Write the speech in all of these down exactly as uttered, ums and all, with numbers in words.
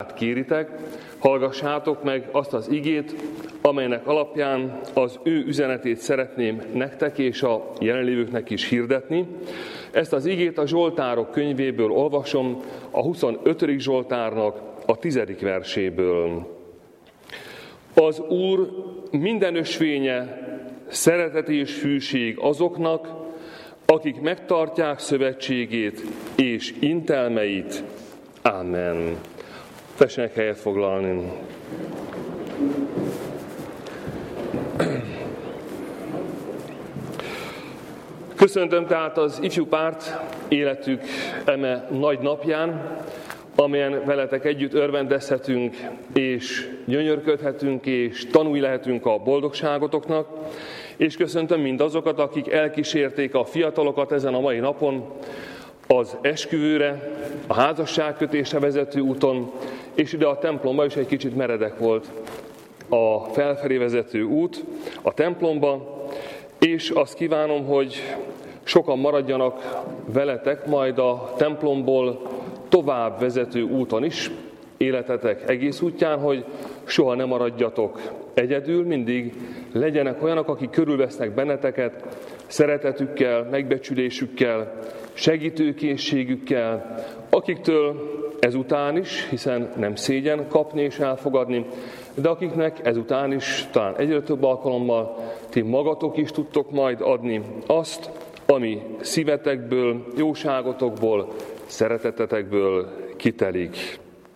kéritek, hallgassátok meg azt az igét, amelynek alapján az ő üzenetét szeretném nektek és a jelenlévőknek is hirdetni. Ezt az igét a Zsoltárok könyvéből olvasom, a huszonötödik Zsoltárnak a tizedik verséből. Az Úr minden ösvénye szeretet és hűség azoknak, akik megtartják szövetségét és intelmeit. Amen. Tessenek helyet foglalni. Köszöntöm tehát az ifjú párt életük eme nagy napján, amelyen veletek együtt örvendezhetünk, és gyönyörködhetünk, és tanulni lehetünk a boldogságotoknak. És köszöntöm mindazokat, akik elkísérték a fiatalokat ezen a mai napon az esküvőre, a házasságkötésre vezető úton, és ide a templomba is egy kicsit meredek volt a felfelé vezető út a templomba, és azt kívánom, hogy sokan maradjanak veletek majd a templomból tovább vezető úton is, életetek egész útján, hogy soha ne maradjatok egyedül, mindig legyenek olyanok, akik körülvesznek benneteket, szeretetükkel, megbecsülésükkel, segítőkészségükkel, akiktől ezután is, hiszen nem szégyen kapni és elfogadni, de akiknek ezután is, talán egyre több alkalommal ti magatok is tudtok majd adni azt, ami szívetekből, jóságotokból, szeretetetekből kitelik.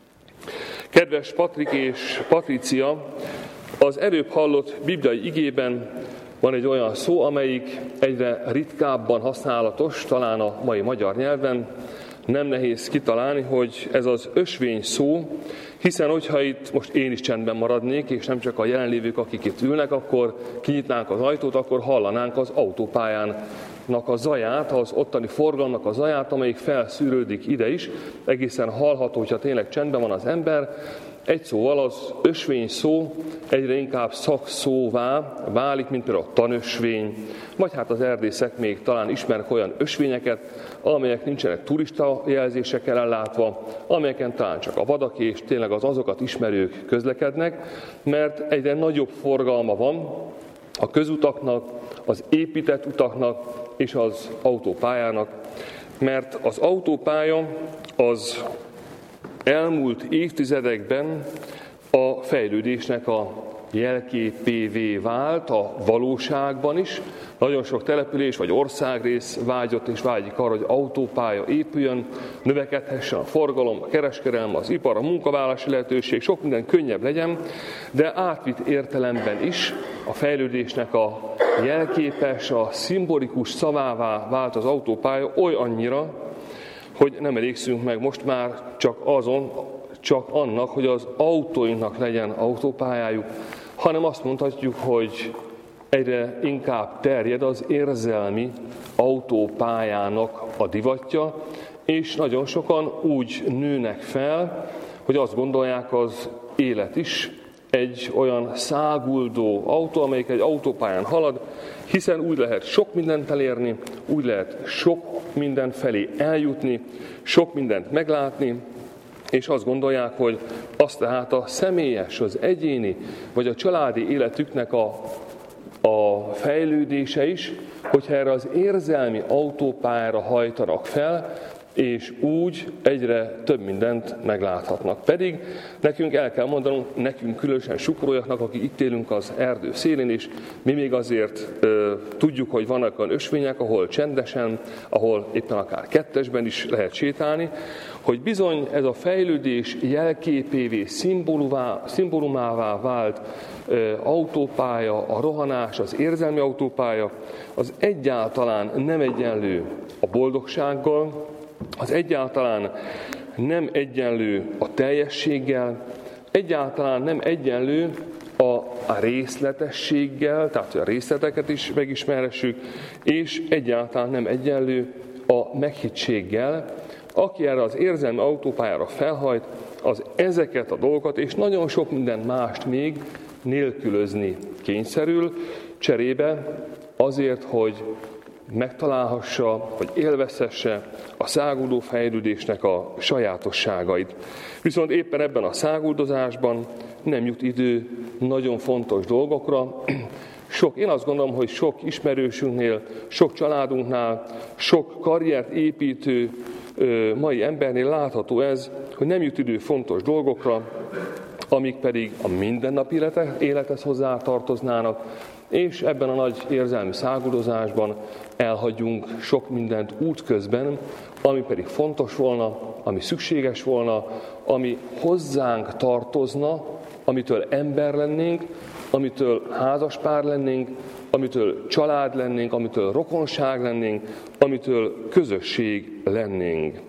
Kedves Patrik és Patricia, az előbb hallott bibliai igében van egy olyan szó, amelyik egyre ritkábban használatos, talán a mai magyar nyelven. Nem nehéz kitalálni, hogy ez az ösvény szó, hiszen hogyha itt most én is csendben maradnék, és nem csak a jelenlévők, akik itt ülnek, akkor kinyitnánk az ajtót, akkor hallanánk az autópályának a zaját, az ottani forgalomnak a zaját, amelyik felszűrődik ide is. Egészen hallható, hogyha tényleg csendben van az ember. Egy szóval az ösvény szó egyre inkább szakszóvá válik, mint például a tanösvény, vagy hát az erdészek még talán ismernek olyan ösvényeket, amelyek nincsenek turista jelzésekkel ellátva, amelyeken talán csak a vadak és tényleg az azokat ismerők közlekednek, mert egyre nagyobb forgalma van a közutaknak, az épített utaknak és az autópályának, mert az autópálya az elmúlt évtizedekben a fejlődésnek a jelképévé vált a valóságban is. Nagyon sok település vagy országrész vágyott és vágyik arra, hogy autópálya épüljön, növekedhessen a forgalom, a kereskedelem, az ipar, a munkavállalási lehetőség, sok minden könnyebb legyen, de átvitt értelemben is a fejlődésnek a jelképes, a szimbolikus szavává vált az autópálya olyannyira, hogy nem elégszünk meg most már csak azon, csak annak, hogy az autóinknak legyen autópályájuk, hanem azt mondhatjuk, hogy egyre inkább terjed az érzelmi autópályának a divatja, és nagyon sokan úgy nőnek fel, hogy azt gondolják, az élet is egy olyan száguldó autó, amelyik egy autópályán halad, hiszen úgy lehet sok mindent elérni, úgy lehet sok minden felé eljutni, sok mindent meglátni, és azt gondolják, hogy az tehát a személyes, az egyéni, vagy a családi életüknek a, a fejlődése is, hogyha erre az érzelmi autópályára hajtanak fel, és úgy egyre több mindent megláthatnak. Pedig nekünk el kell mondanunk, nekünk különösen sukrójaknak, akik itt élünk az erdő szélén is, mi még azért ö, tudjuk, hogy vannak olyan ösvények, ahol csendesen, ahol éppen akár kettesben is lehet sétálni, hogy bizony ez a fejlődés jelképévé, szimbólumává vált ö, autópálya, a rohanás, az érzelmi autópálya, az egyáltalán nem egyenlő a boldogsággal, az egyáltalán nem egyenlő a teljességgel, egyáltalán nem egyenlő a, a részletességgel, tehát a részleteket is megismerhessük, és egyáltalán nem egyenlő a meghittséggel. Aki erre az érzelmi autópályára felhajt, az ezeket a dolgokat, és nagyon sok minden mást még nélkülözni kényszerül, cserébe azért, hogy megtalálhassa, vagy élvezhesse a száguldó fejlődésnek a sajátosságait. Viszont éppen ebben a száguldozásban nem jut idő nagyon fontos dolgokra. Sok, én azt gondolom, hogy sok ismerősünknél, sok családunknál, sok karriert építő mai embernél látható ez, hogy nem jut idő fontos dolgokra, amik pedig a mindennapi élethez hozzá tartoznának, és ebben a nagy érzelmi száguldozásban elhagyjunk sok mindent útközben, ami pedig fontos volna, ami szükséges volna, ami hozzánk tartozna, amitől ember lennénk, amitől házaspár lennénk, amitől család lennénk, amitől rokonság lennénk, amitől közösség lennénk.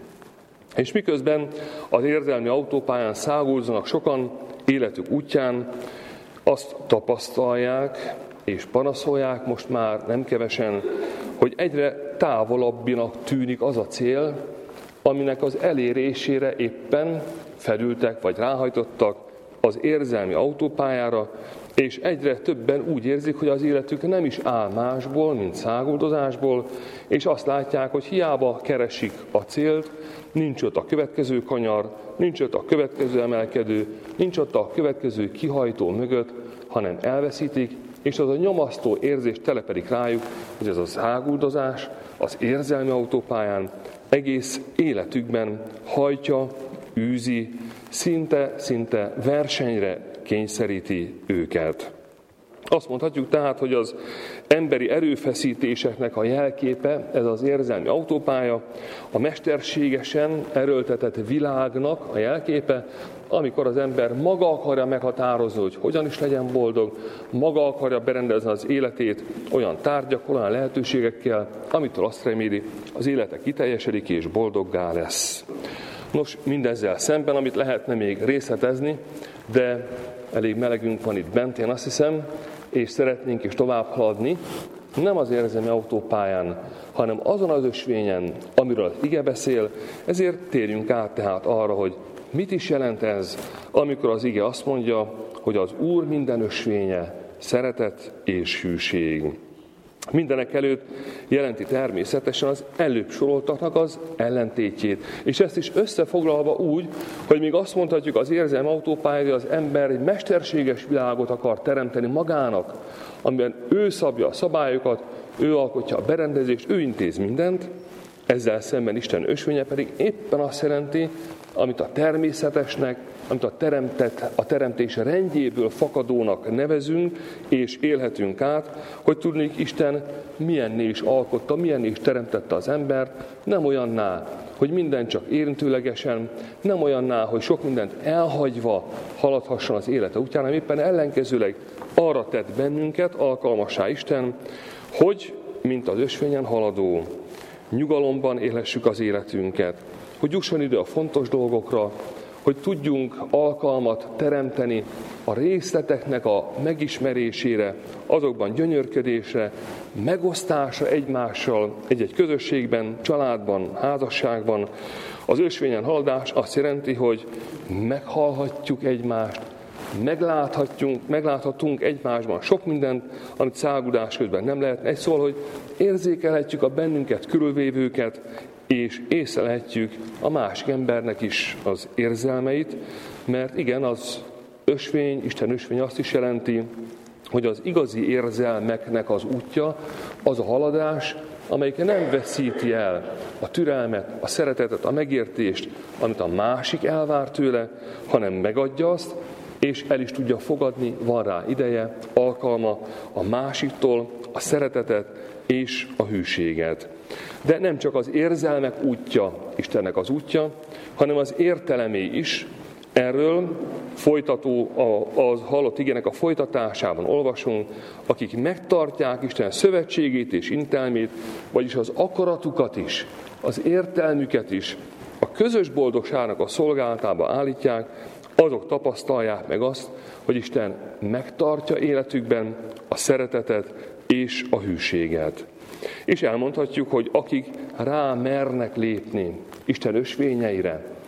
És miközben az érzelmi autópályán száguldoznak sokan életük útján, azt tapasztalják és panaszolják most már nem kevesen, hogy egyre távolabbinak tűnik az a cél, aminek az elérésére éppen felültek vagy ráhajtottak az érzelmi autópályára, és egyre többen úgy érzik, hogy az életük nem is áll másból, mint száguldozásból, és azt látják, hogy hiába keresik a célt, nincs ott a következő kanyar, nincs ott a következő emelkedő, nincs ott a következő kihajtó mögött, hanem elveszítik, és az a nyomasztó érzés telepedik rájuk, hogy ez a száguldozás az érzelmi autópályán egész életükben hajtja, űzi, szinte, szinte versenyre kényszeríti őket. Azt mondhatjuk tehát, hogy az emberi erőfeszítéseknek a jelképe, ez az érzelmi autópálya, a mesterségesen erőltetett világnak a jelképe, amikor az ember maga akarja meghatározni, hogy hogyan is legyen boldog, maga akarja berendezni az életét olyan tárgyakkal, olyan lehetőségekkel, amitől azt reméli, az élete kiteljesedik és boldoggá lesz. Nos, mindezzel szemben, amit lehetne még részletezni, de elég melegünk van itt bent, én azt hiszem, és szeretnénk is tovább haladni, nem az érzelmi autópályán, hanem azon az ösvényen, amiről az ige beszél, ezért térjünk át tehát arra, hogy mit is jelent ez, amikor az ige azt mondja, hogy az Úr minden ösvénye szeretet és hűség. Mindenek előtt jelenti természetesen az előbb soroltaknak az ellentétjét. És ezt is összefoglalva úgy, hogy még azt mondhatjuk, az érzelmi autópályára az ember egy mesterséges világot akar teremteni magának, amiben ő szabja a szabályokat, ő alkotja a berendezést, ő intéz mindent, ezzel szemben Isten ösvénye pedig éppen azt jelenti, amit a természetesnek, amit a, teremtett, a teremtés rendjéből fakadónak nevezünk, és élhetünk át, hogy tudnék Isten milyenné is alkotta, milyenné is teremtette az embert, nem olyanná, hogy minden csak érintőlegesen, nem olyanná, hogy sok mindent elhagyva haladhasson az élete útján, hanem éppen ellenkezőleg arra tett bennünket, alkalmassá Isten, hogy, mint az ösvényen haladó, nyugalomban élhessük az életünket, hogy jusson idő a fontos dolgokra, hogy tudjunk alkalmat teremteni a részleteknek a megismerésére, azokban gyönyörködésre, megosztásra egymással, egy-egy közösségben, családban, házasságban. Az ösvényen haladás azt jelenti, hogy meghallhatjuk egymást, megláthatjunk, megláthatunk egymásban sok mindent, amit száguldás közben nem lehet. Egy szól, hogy érzékelhetjük a bennünket körülvévőket, és észlelhetjük a másik embernek is az érzelmeit, mert igen, az ösvény, Isten ösvény azt is jelenti, hogy az igazi érzelmeknek az útja, az a haladás, amelyik nem veszíti el a türelmet, a szeretetet, a megértést, amit a másik elvár tőle, hanem megadja azt, és el is tudja fogadni, van rá ideje, alkalma a másiktól a szeretetet és a hűséget. De nem csak az érzelmek útja Istennek az útja, hanem az értelemé is. Erről folytató, az hallott igének a folytatásában olvasunk, akik megtartják Isten szövetségét és intelmét, vagyis az akaratukat is, az értelmüket is, a közös boldogságnak a szolgálatába állítják, azok tapasztalják meg azt, hogy Isten megtartja életükben a szeretetet és a hűséget. És elmondhatjuk, hogy akik rá mernek lépni Isten ösvényeire,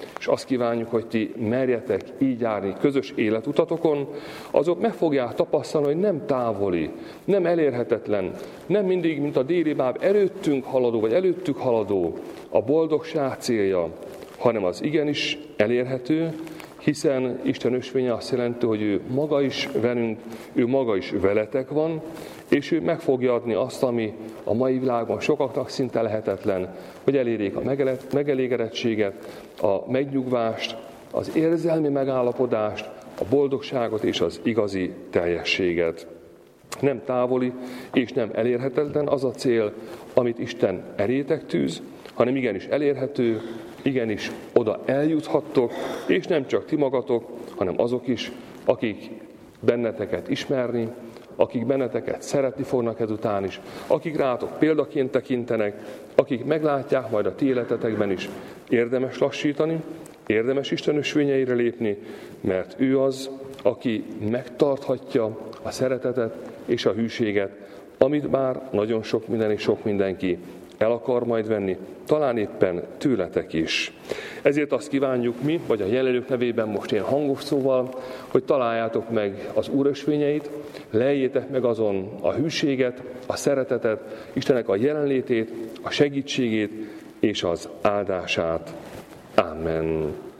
és azt kívánjuk, hogy ti merjetek így járni közös életutatokon, azok meg fogják tapasztalni, hogy nem távoli, nem elérhetetlen, nem mindig, mint a déli báb, előttünk haladó, vagy előttük haladó a boldogság célja, hanem az igenis elérhető, hiszen Isten ösvénye azt jelenti, hogy ő maga is velünk, ő maga is veletek van, és ő meg fogja adni azt, ami a mai világban sokaknak szinte lehetetlen, hogy elérjék a megelégedettséget, a megnyugvást, az érzelmi megállapodást, a boldogságot és az igazi teljességet. Nem távoli és nem elérhetetlen az a cél, amit Isten elétek tűz, hanem igenis elérhető, igenis oda eljuthattok, és nem csak ti magatok, hanem azok is, akik benneteket ismerni, akik benneteket szeretni fognak ezután is, akik rátok példaként tekintenek, akik meglátják majd a ti életetekben is, érdemes lassítani, érdemes Isten ösvényeire lépni, mert ő az, aki megtarthatja a szeretetet és a hűséget, amit bár nagyon sok minden és sok mindenki el akar majd venni, talán éppen tőletek is. Ezért azt kívánjuk mi, vagy a jelenlők nevében most én hangos szóval, hogy találjátok meg az Úr ösvényeit, lejjétek meg azon a hűséget, a szeretetet, Istennek a jelenlétét, a segítségét és az áldását. Amen.